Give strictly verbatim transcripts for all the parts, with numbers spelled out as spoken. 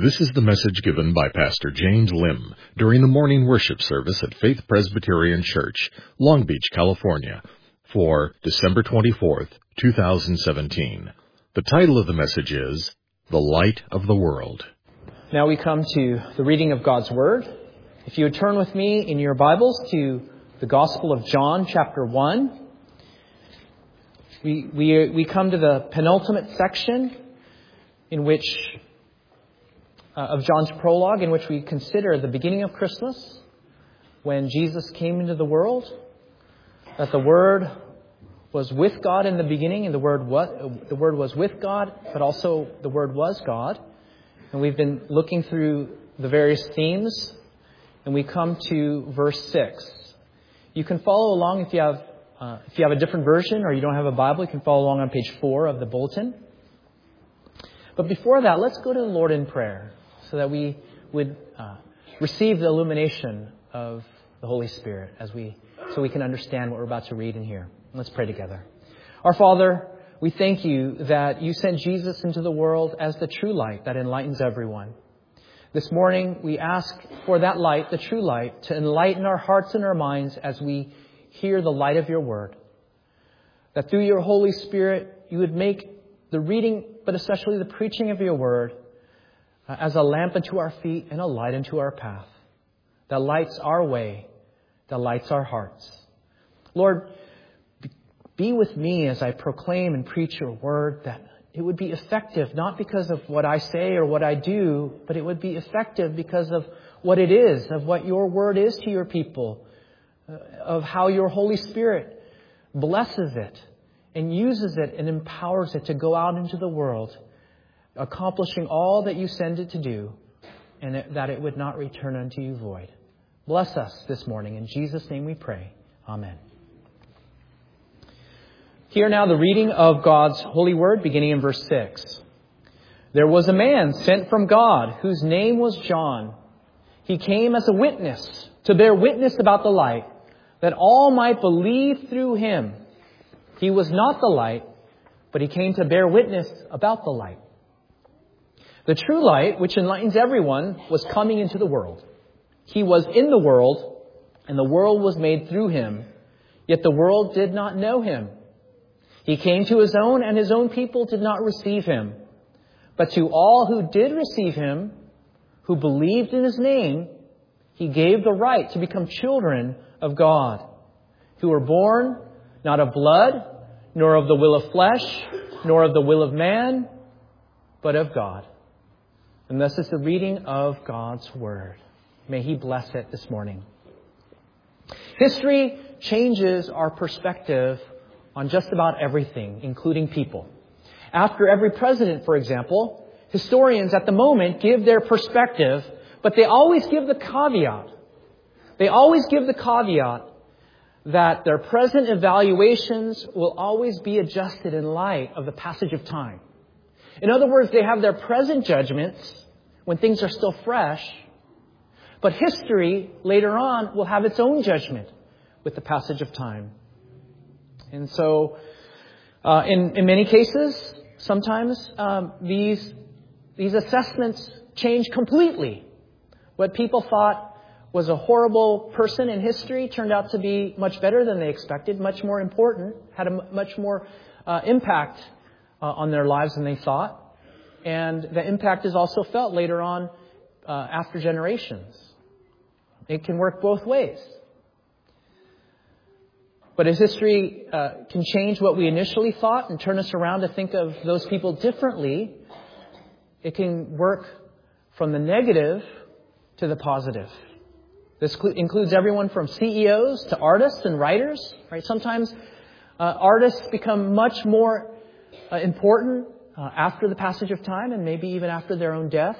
This is the message given by Pastor James Lim during the morning worship service at Faith Presbyterian Church, Long Beach, California, for December twenty-fourth, two thousand seventeen. The title of the message is, The Light of the World. Now we come to the reading of God's Word. If you would turn with me in your Bibles to the Gospel of John, chapter one. We, we, we come to the penultimate section in which uh, of John's prologue, in which we consider the beginning of Christmas, when Jesus came into the world, that the Word was with God in the beginning, and the Word was, the Word was with God, but also the Word was God. And we've been looking through the various themes, and we come to verse six. You can follow along if you have uh, if you have a different version or you don't have a Bible. You can follow along on page four of the bulletin. But before that, let's go to the Lord in prayer, so that we would uh, receive the illumination of the Holy Spirit as we so we can understand what we're about to read and hear. Let's pray together. Our Father, we thank you that you sent Jesus into the world as the true light that enlightens everyone. This morning, we ask for that light, the true light, to enlighten our hearts and our minds as we hear the light of your word. That through your Holy Spirit, you would make the reading, but especially the preaching of your word, uh, as a lamp unto our feet and a light unto our path. That lights our way, that lights our hearts. Lord, be with me as I proclaim and preach your word, that it would be effective, not because of what I say or what I do, but it would be effective because of what it is, of what your word is to your people, uh, of how your Holy Spirit blesses it and uses it and empowers it to go out into the world, accomplishing all that you send it to do, and it, that it would not return unto you void. Bless us this morning. In Jesus' name we pray. Amen. Hear now the reading of God's holy word, beginning in verse six. There was a man sent from God whose name was John. He came as a witness to bear witness about the light, that all might believe through him. He was not the light, but he came to bear witness about the light. The true light, which enlightens everyone, was coming into the world. He was in the world, and the world was made through him, yet the world did not know him. He came to his own, and his own people did not receive him. But to all who did receive him, who believed in his name, he gave the right to become children of God, who were born not of blood, nor of the will of flesh, nor of the will of man, but of God. And this is the reading of God's word. May he bless it this morning. History changes our perspective on just about everything, including people. After every president, for example, historians at the moment give their perspective, but they always give the caveat. They always give the caveat that their present evaluations will always be adjusted in light of the passage of time. In other words, they have their present judgments when things are still fresh, but history later on will have its own judgment with the passage of time. And so, uh, in, in many cases, sometimes um, these these assessments change completely. What people thought was a horrible person in history turned out to be much better than they expected, much more important, had a m- much more uh, impact uh, on their lives than they thought. And the impact is also felt later on uh, after generations. It can work both ways. But as history uh, can change what we initially thought and turn us around to think of those people differently, it can work from the negative to the positive. This cl- includes everyone from C E Os to artists and writers. Right? Sometimes uh, artists become much more uh, important uh, after the passage of time, and maybe even after their own death.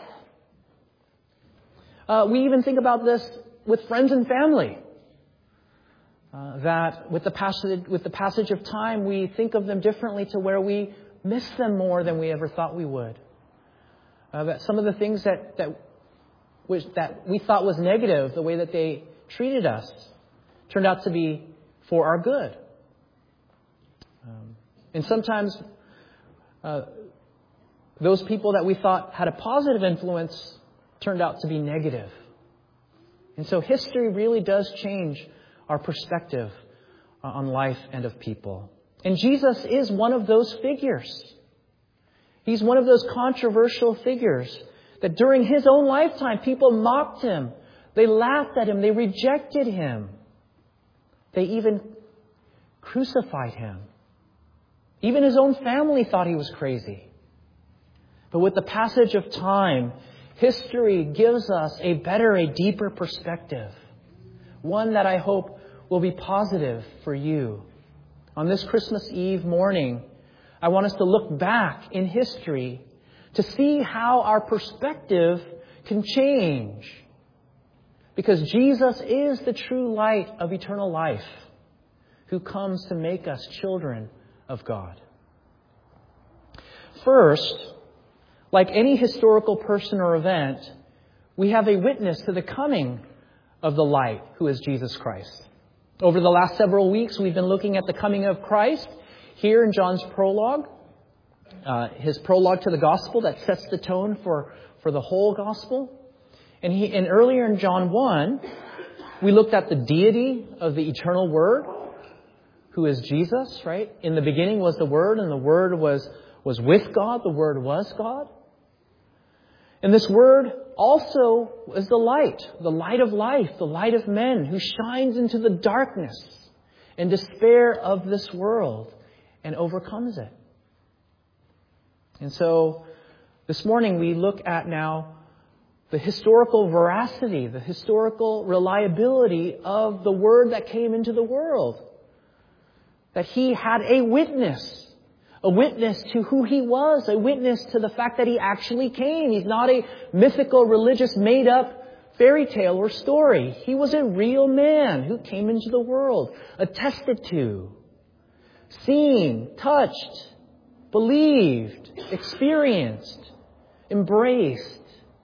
Uh, we even think about this with friends and family. Uh, that with the passage with the passage of time, we think of them differently to where we miss them more than we ever thought we would. Uh, that some of the things that that which, that we thought was negative, the way that they treated us, turned out to be for our good. Um, and sometimes uh, those people that we thought had a positive influence turned out to be negative. And so history really does change our perspective on life and of people. And Jesus is one of those figures. He's one of those controversial figures that during his own lifetime, people mocked him. They laughed at him. They rejected him. They even crucified him. Even his own family thought he was crazy. But with the passage of time, history gives us a better, a deeper perspective. One that I hope will be positive for you. On this Christmas Eve morning, I want us to look back in history to see how our perspective can change. Because Jesus is the true light of eternal life, who comes to make us children of God. First, like any historical person or event, we have a witness to the coming of the light, who is Jesus Christ. Over the last several weeks, we've been looking at the coming of Christ here in John's prologue, uh, his prologue to the gospel that sets the tone for, for the whole gospel. And, he, and earlier in John one, we looked at the deity of the eternal Word, who is Jesus, right? In the beginning was the Word, and the Word was, was with God. The Word was God. And this Word also is the light, the light of life, the light of men, who shines into the darkness and despair of this world and overcomes it. And so this morning we look at now the historical veracity, the historical reliability of the Word that came into the world. That He had a witness. A witness to who He was. A witness to the fact that He actually came. He's not a mythical, religious, made-up fairy tale or story. He was a real man who came into the world. Attested to. Seen. Touched. Believed. Experienced. Embraced.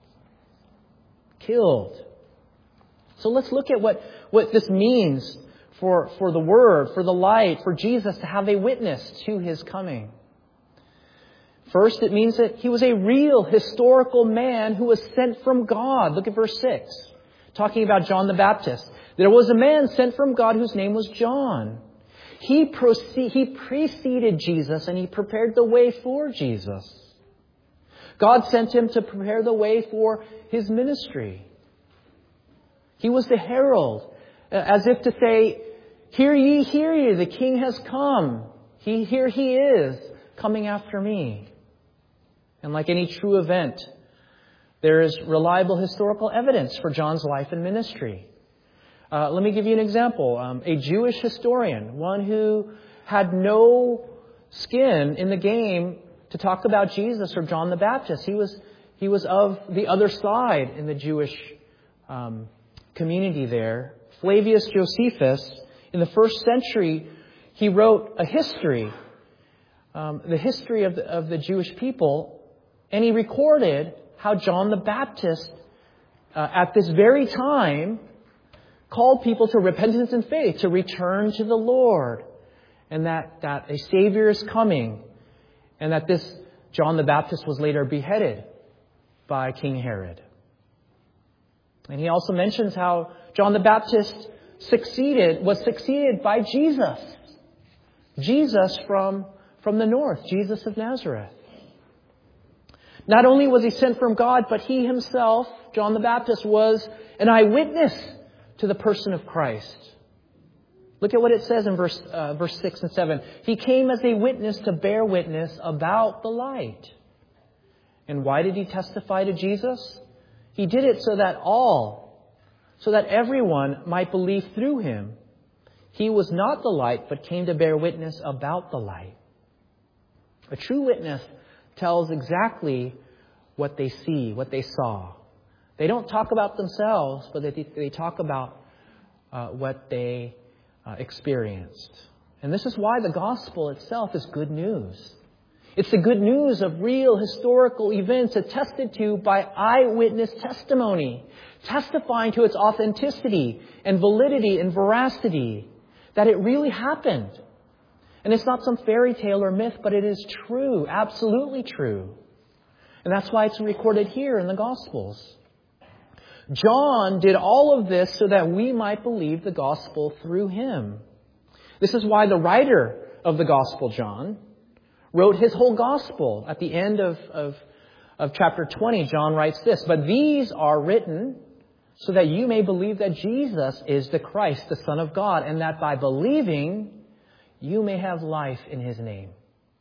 Killed. So let's look at what, what this means for, for the Word, for the light, for Jesus to have a witness to His coming. First, it means that He was a real historical man who was sent from God. Look at verse six, talking about John the Baptist. There was a man sent from God whose name was John. He, proceed, he preceded Jesus and he prepared the way for Jesus. God sent him to prepare the way for His ministry. He was the herald, as if to say, "Hear ye, hear ye, the King has come. He, here He is, coming after me." And like any true event, there is reliable historical evidence for John's life and ministry. Uh, let me give you an example. Um, a Jewish historian, one who had no skin in the game to talk about Jesus or John the Baptist. He was he was of the other side in the Jewish um, community there. Flavius Josephus, in the first century, he wrote a history, um, the history of the, of the Jewish people, and he recorded how John the Baptist, uh, at this very time, called people to repentance and faith, to return to the Lord, and that, that a Savior is coming, and that this John the Baptist was later beheaded by King Herod. And he also mentions how John the Baptist succeeded, was succeeded by Jesus. Jesus from, from the north, Jesus of Nazareth. Not only was he sent from God, but he himself, John the Baptist, was an eyewitness to the person of Christ. Look at what it says in verse, uh, verse six and seven. He came as a witness to bear witness about the light. And why did he testify to Jesus? He did it so that all, so that everyone might believe through him. He was not the light, but came to bear witness about the light. A true witness tells exactly what they see, what they saw. They don't talk about themselves, but they, they talk about uh, what they uh, experienced. And this is why the gospel itself is good news. It's the good news of real historical events attested to by eyewitness testimony, testifying to its authenticity and validity and veracity, that it really happened. And it's not some fairy tale or myth, but it is true, absolutely true. And that's why it's recorded here in the Gospels. John did all of this so that we might believe the gospel through him. This is why the writer of the Gospel, John, wrote his whole gospel. At the end of, of, of chapter twenty, John writes this, "But these are written so that you may believe that Jesus is the Christ, the Son of God, and that by believing you may have life in his name."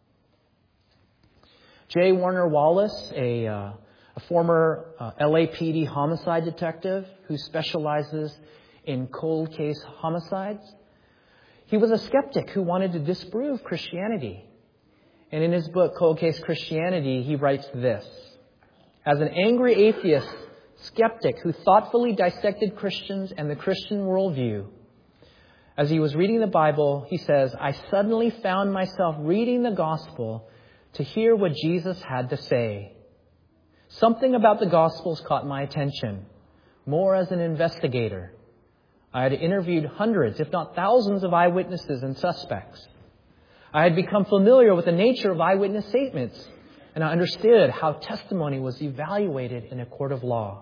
J. Warner Wallace, a, uh, a former uh, L A P D homicide detective who specializes in cold case homicides, he was a skeptic who wanted to disprove Christianity. And in his book, Cold Case Christianity, he writes this: "As an angry atheist skeptic who thoughtfully dissected Christians and the Christian worldview, as he was reading the Bible, he says, I suddenly found myself reading the gospel to hear what Jesus had to say. Something about the Gospels caught my attention, more as an investigator. I had interviewed hundreds, if not thousands, of eyewitnesses and suspects. I had become familiar with the nature of eyewitness statements, and I understood how testimony was evaluated in a court of law.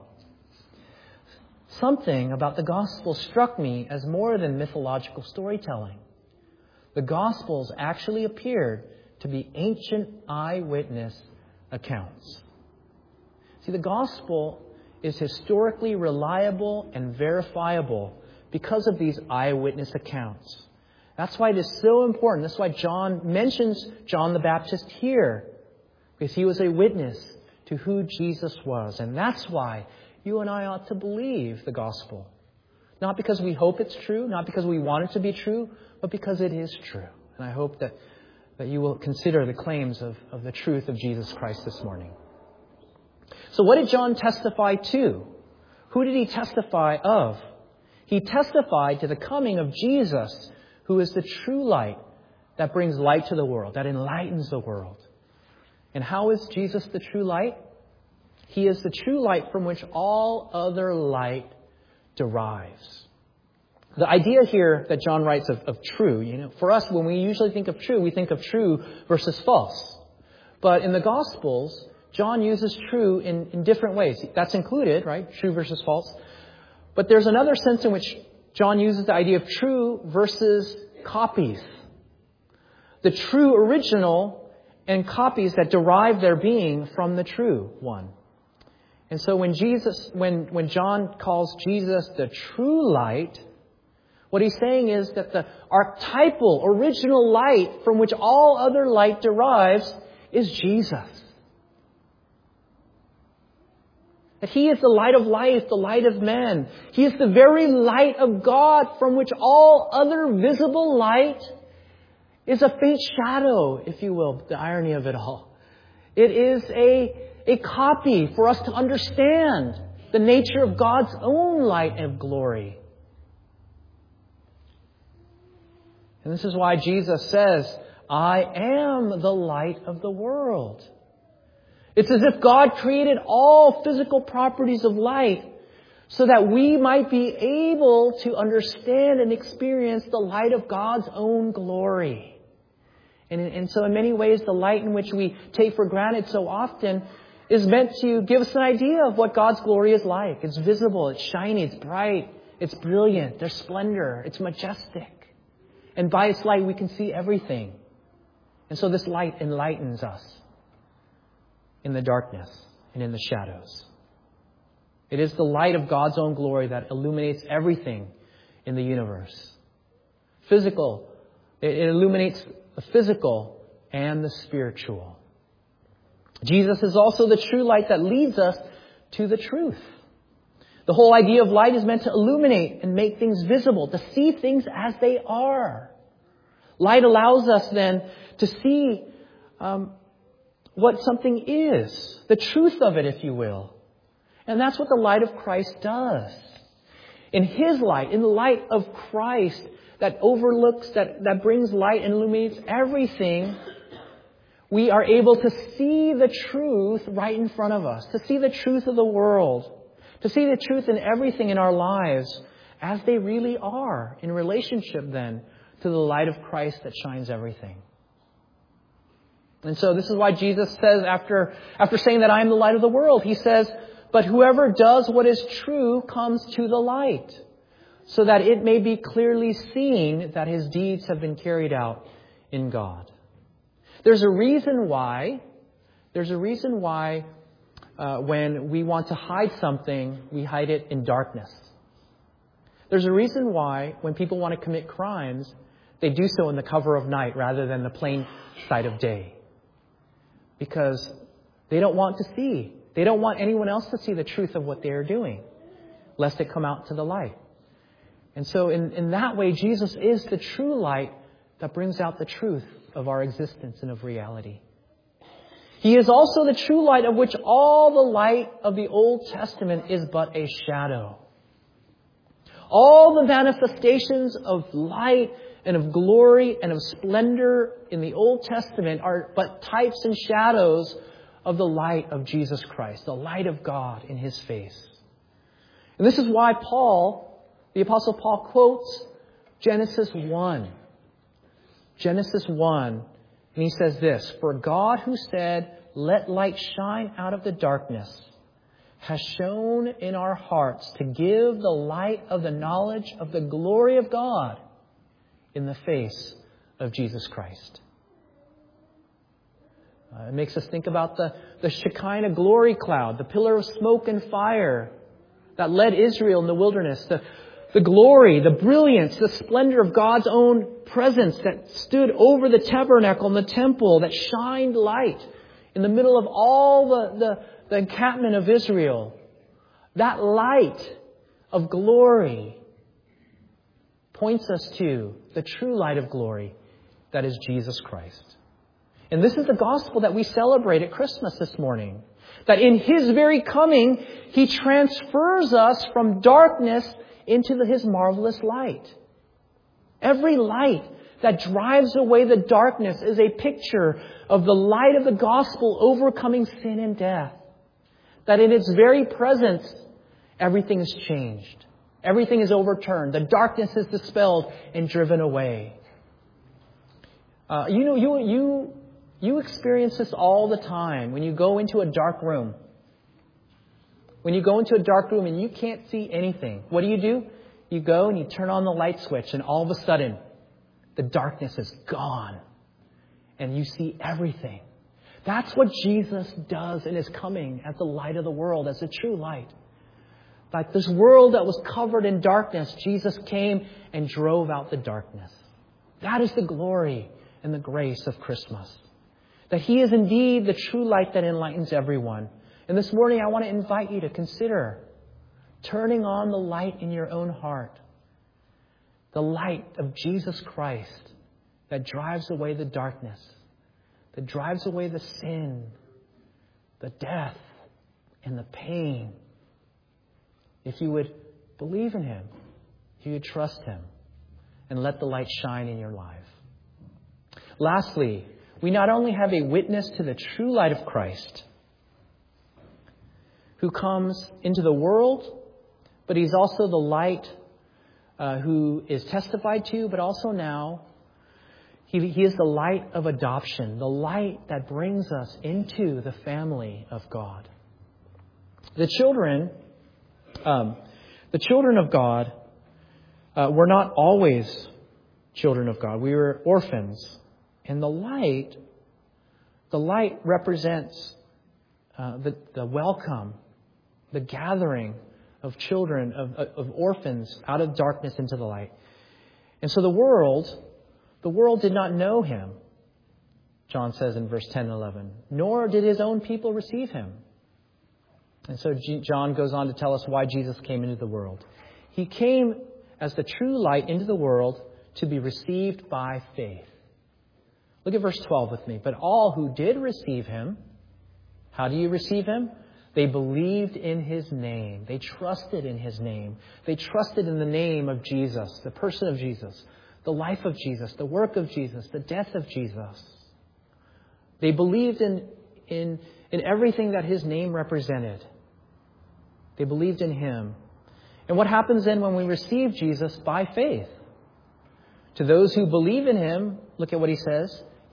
Something about the Gospel struck me as more than mythological storytelling. The Gospels actually appeared to be ancient eyewitness accounts." See, the Gospel is historically reliable and verifiable because of these eyewitness accounts. That's why it is so important. That's why John mentions John the Baptist here, because he was a witness to who Jesus was. And that's why you and I ought to believe the gospel. Not because we hope it's true, not because we want it to be true, but because it is true. And I hope that, that you will consider the claims of, of the truth of Jesus Christ this morning. So what did John testify to? Who did he testify of? He testified to the coming of Jesus, who is the true light that brings light to the world, that enlightens the world. And how is Jesus the true light? He is the true light from which all other light derives. The idea here that John writes of, of true, you know, for us, when we usually think of true, we think of true versus false. But in the Gospels, John uses true in, in different ways. That's included, right? True versus false. But there's another sense in which John uses the idea of true versus copies. The true original and copies that derive their being from the true one. And so when Jesus, when, when John calls Jesus the true light, what he's saying is that the archetypal, original light from which all other light derives is Jesus. That he is the light of life, the light of men. He is the very light of God from which all other visible light is a faint shadow, if you will, the irony of it all. It is a, a copy for us to understand the nature of God's own light and glory. And this is why Jesus says, I am the light of the world. It's as if God created all physical properties of light so that we might be able to understand and experience the light of God's own glory. And, and so in many ways, the light in which we take for granted so often is meant to give us an idea of what God's glory is like. It's visible, it's shiny, it's bright, it's brilliant, there's splendor, it's majestic. And by its light, we can see everything. And so this light enlightens us in the darkness and in the shadows. It is the light of God's own glory that illuminates everything in the universe. Physical, it illuminates the physical and the spiritual. Jesus is also the true light that leads us to the truth. The whole idea of light is meant to illuminate and make things visible, to see things as they are. Light allows us then to see um, what something is, the truth of it, if you will. And that's what the light of Christ does. In His light, in the light of Christ that overlooks, that, that brings light and illuminates everything, we are able to see the truth right in front of us, to see the truth of the world, to see the truth in everything in our lives as they really are, in relationship then to the light of Christ that shines everything. And so this is why Jesus says, after, after saying that I am the light of the world, He says, but whoever does what is true comes to the light, so that it may be clearly seen that his deeds have been carried out in God. There's a reason why, there's a reason why uh, when we want to hide something, we hide it in darkness. There's a reason why when people want to commit crimes, they do so in the cover of night rather than the plain sight of day. Because they don't want to see. They don't want anyone else to see the truth of what they are doing, lest it come out to the light. And so in, in that way, Jesus is the true light that brings out the truth of our existence and of reality. He is also the true light of which all the light of the Old Testament is but a shadow. All the manifestations of light and of glory and of splendor in the Old Testament are but types and shadows of the light of Jesus Christ, the light of God in His face. And this is why Paul, the Apostle Paul, quotes Genesis one. Genesis one. And he says this, "For God who said, 'Let light shine out of the darkness,' has shone in our hearts to give the light of the knowledge of the glory of God in the face of Jesus Christ." Uh, it makes us think about the, the Shekinah glory cloud, the pillar of smoke and fire that led Israel in the wilderness. The, the glory, the brilliance, the splendor of God's own presence that stood over the tabernacle and the temple, that shined light in the middle of all the, the, the encampment of Israel. That light of glory points us to the true light of glory, that is Jesus Christ. And this is the gospel that we celebrate at Christmas this morning. That in His very coming, He transfers us from darkness into the, His marvelous light. Every light that drives away the darkness is a picture of the light of the gospel overcoming sin and death. That in its very presence, everything is changed. Everything is overturned. The darkness is dispelled and driven away. Uh, you know, you you you experience this all the time when you go into a dark room. When you go into a dark room and you can't see anything, what do you do? You go and you turn on the light switch, and all of a sudden, the darkness is gone, and you see everything. That's what Jesus does in His coming as the light of the world, as the true light. Like this world that was covered in darkness, Jesus came and drove out the darkness. That is the glory and the grace of Christmas. That He is indeed the true light that enlightens everyone. And this morning I want to invite you to consider turning on the light in your own heart. The light of Jesus Christ that drives away the darkness, that drives away the sin, the death, and the pain. If you would believe in Him, if you would trust Him, and let the light shine in your life. Lastly, we not only have a witness to the true light of Christ, who comes into the world, but He's also the light uh, who is testified to, but also now, he, he is the light of adoption, the light that brings us into the family of God. The children... Um, the children of God uh, were not always children of God. We were orphans. And the light, the light represents uh, the, the welcome, the gathering of children, of, of orphans out of darkness into the light. And so the world, the world did not know Him, John says in verse ten and eleven, nor did His own people receive Him. And so John goes on to tell us why Jesus came into the world. He came as the true light into the world to be received by faith. Look at verse twelve with me. But all who did receive Him, how do you receive Him? They believed in His name. They trusted in His name. They trusted in the name of Jesus, the person of Jesus, the life of Jesus, the work of Jesus, the death of Jesus. They believed in, in, in everything that His name represented. They believed in Him. And what happens then when we receive Jesus by faith? To those who believe in Him, look at what He says.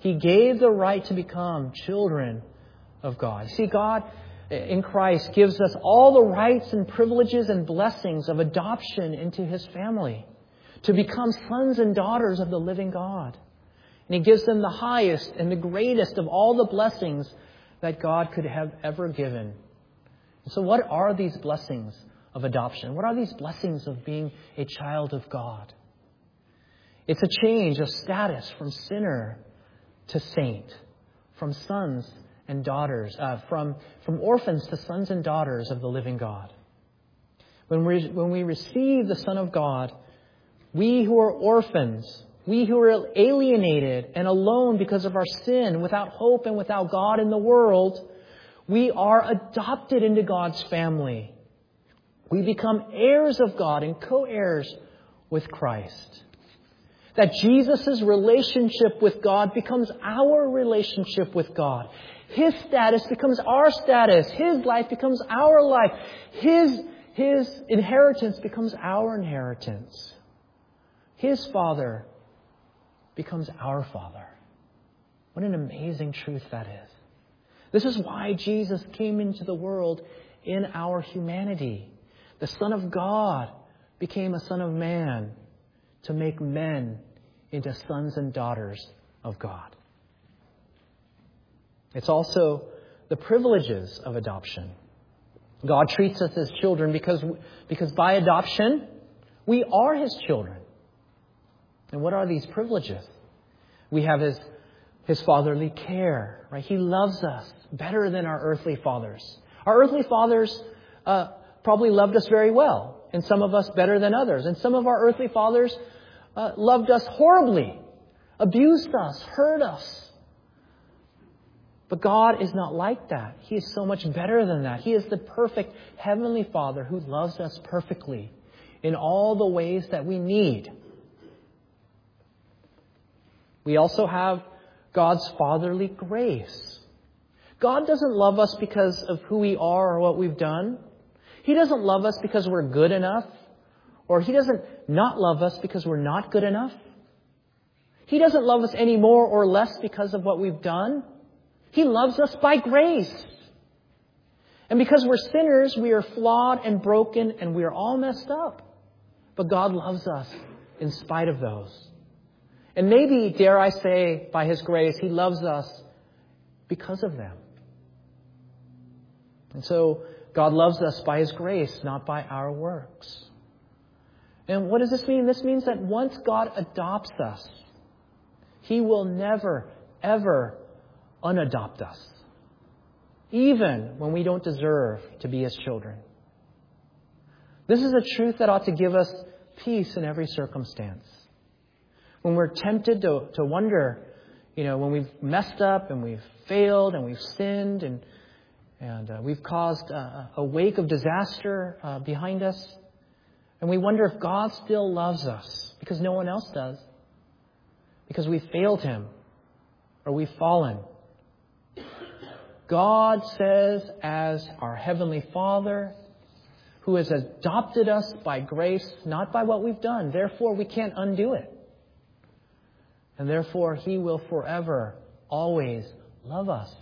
He gave the right to become children of God. See, God in Christ gives us all the rights and privileges and blessings of adoption into His family, to become sons and daughters of the living God. And He gives them the highest and the greatest of all the blessings that God could have ever given. So what are these blessings of adoption? What are these blessings of being a child of God? It's a change of status from sinner to saint, from sons and daughters, uh, from, from orphans to sons and daughters of the living God. When we, when we receive the Son of God, we who are orphans, we who are alienated and alone because of our sin, without hope and without God in the world, we are adopted into God's family. We become heirs of God and co-heirs with Christ. That Jesus' relationship with God becomes our relationship with God. His status becomes our status. His life becomes our life. His, his inheritance becomes our inheritance. His Father becomes our Father. What an amazing truth that is. This is why Jesus came into the world in our humanity. The Son of God became a Son of Man to make men into sons and daughters of God. It's also the privileges of adoption. God treats us as children because, because by adoption, we are His children. And what are these privileges? We have His, His fatherly care, right? He loves us better than our earthly fathers. Our earthly fathers uh, probably loved us very well, and some of us better than others. And some of our earthly fathers uh, loved us horribly, abused us, hurt us. But God is not like that. He is so much better than that. He is the perfect Heavenly Father who loves us perfectly in all the ways that we need. We also have God's fatherly grace. God doesn't love us because of who we are or what we've done. He doesn't love us because we're good enough. Or He doesn't not love us because we're not good enough. He doesn't love us any more or less because of what we've done. He loves us by grace. And because we're sinners, we are flawed and broken and we are all messed up. But God loves us in spite of those. And maybe, dare I say, by His grace, He loves us because of them. And so God loves us by His grace, not by our works. And what does this mean? This means that once God adopts us, He will never, ever unadopt us, even when we don't deserve to be His children. This is a truth that ought to give us peace in every circumstance. When we're tempted to, to wonder, you know, when we've messed up and we've failed and we've sinned and and uh, we've caused a, a wake of disaster uh, behind us, and we wonder if God still loves us because no one else does, because we failed Him or we've fallen. God says, as our Heavenly Father, who has adopted us by grace, not by what we've done, therefore we can't undo it. And therefore, He will forever, always love us.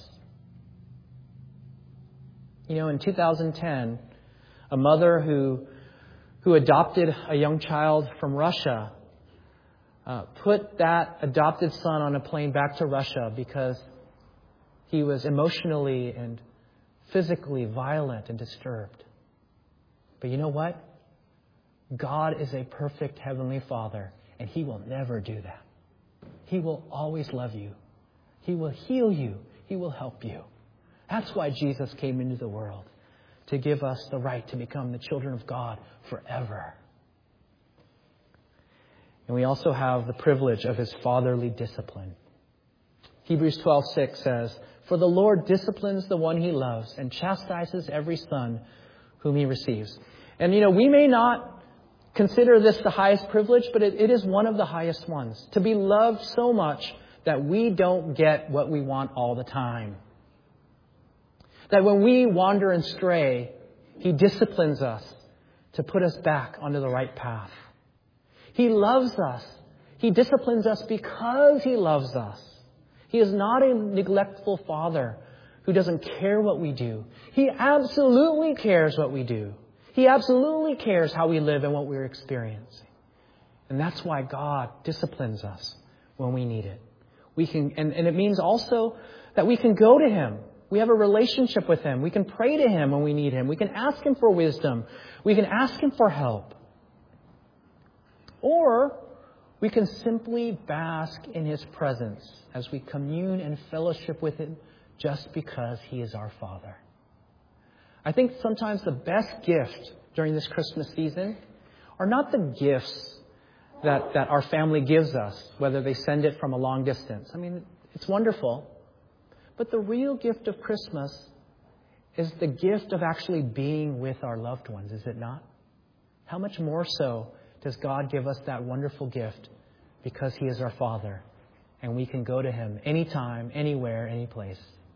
You know, in two thousand ten, a mother who who adopted a young child from Russia uh, put that adopted son on a plane back to Russia because he was emotionally and physically violent and disturbed. But you know what? God is a perfect Heavenly Father, and He will never do that. He will always love you. He will heal you. He will help you. That's why Jesus came into the world, to give us the right to become the children of God forever. And we also have the privilege of His fatherly discipline. Hebrews twelve six says, "For the Lord disciplines the one He loves and chastises every son whom He receives." And, you know, we may not consider this the highest privilege, but it, it is one of the highest ones. To be loved so much that we don't get what we want all the time. That when we wander and stray, He disciplines us to put us back onto the right path. He loves us. He disciplines us because He loves us. He is not a neglectful Father who doesn't care what we do. He absolutely cares what we do. He absolutely cares how we live and what we're experiencing. And that's why God disciplines us when we need it. We can, and, and it means also that we can go to Him. We have a relationship with Him. We can pray to Him when we need Him. We can ask Him for wisdom. We can ask Him for help. Or we can simply bask in His presence as we commune and fellowship with Him just because He is our Father. I think sometimes the best gift during this Christmas season are not the gifts that, that our family gives us, whether they send it from a long distance. I mean, it's wonderful. But the real gift of Christmas is the gift of actually being with our loved ones, is it not? How much more so does God give us that wonderful gift because He is our Father and we can go to Him anytime, anywhere, any place.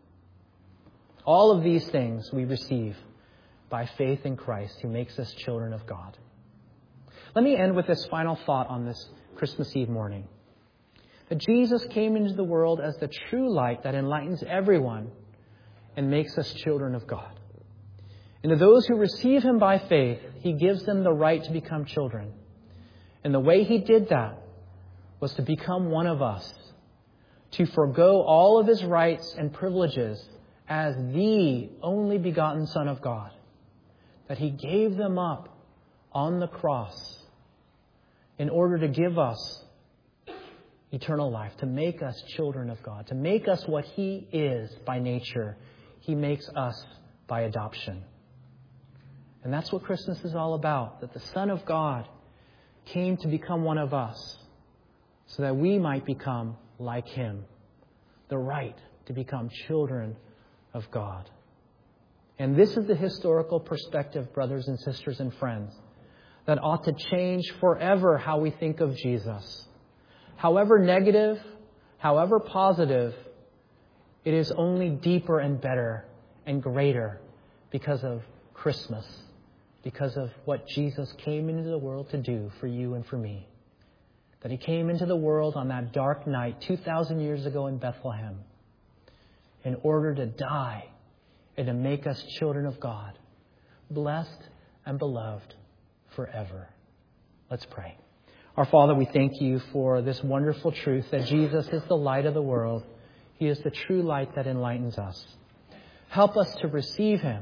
All of these things we receive by faith in Christ who makes us children of God. Let me end with this final thought on this Christmas Eve morning. That Jesus came into the world as the true light that enlightens everyone and makes us children of God. And to those who receive Him by faith, He gives them the right to become children. And the way He did that was to become one of us, to forego all of His rights and privileges as the only begotten Son of God, that He gave them up on the cross in order to give us eternal life, to make us children of God, to make us what He is by nature. He makes us by adoption. And that's what Christmas is all about, that the Son of God came to become one of us so that we might become like Him, the right to become children of God. And this is the historical perspective, brothers and sisters and friends, that ought to change forever how we think of Jesus. However negative, however positive, it is only deeper and better and greater because of Christmas, because of what Jesus came into the world to do for you and for me. That He came into the world on that dark night two thousand years ago in Bethlehem in order to die and to make us children of God, blessed and beloved forever. Let's pray. Our Father, we thank You for this wonderful truth that Jesus is the light of the world. He is the true light that enlightens us. Help us to receive Him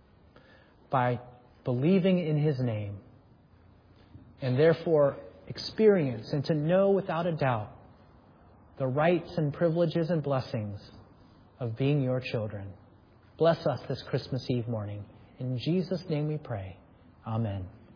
by believing in His name and therefore experience and to know without a doubt the rights and privileges and blessings of being Your children. Bless us this Christmas Eve morning. In Jesus' name we pray. Amen.